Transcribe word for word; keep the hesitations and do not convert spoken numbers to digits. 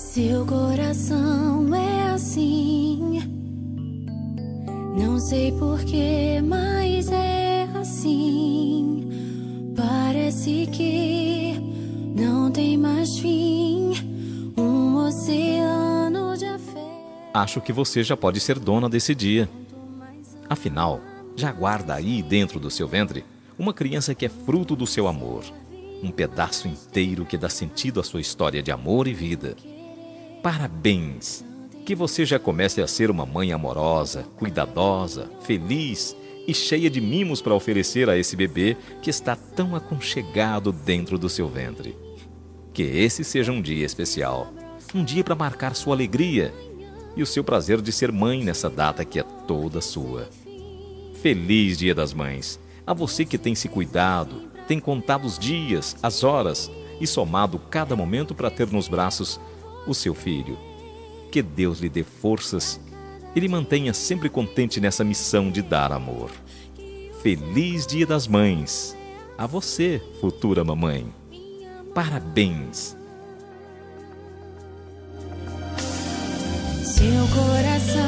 Seu coração é assim, não sei porquê, mas é assim. Parece que não tem mais fim, um oceano de afeto. Acho que você já pode ser dona desse dia. Afinal, já guarda aí dentro do seu ventre uma criança que é fruto do seu amor, um pedaço inteiro que dá sentido à sua história de amor e vida. Parabéns! Que você já comece a ser uma mãe amorosa, cuidadosa, feliz e cheia de mimos para oferecer a esse bebê que está tão aconchegado dentro do seu ventre. Que esse seja um dia especial, um dia para marcar sua alegria e o seu prazer de ser mãe nessa data que é toda sua. Feliz Dia das Mães! A você que tem se cuidado, tem contado os dias, as horas e somado cada momento para ter nos braços o seu filho. Que Deus lhe dê forças e lhe mantenha sempre contente nessa missão de dar amor. Feliz Dia das Mães! A você, futura mamãe! Parabéns! Seu coração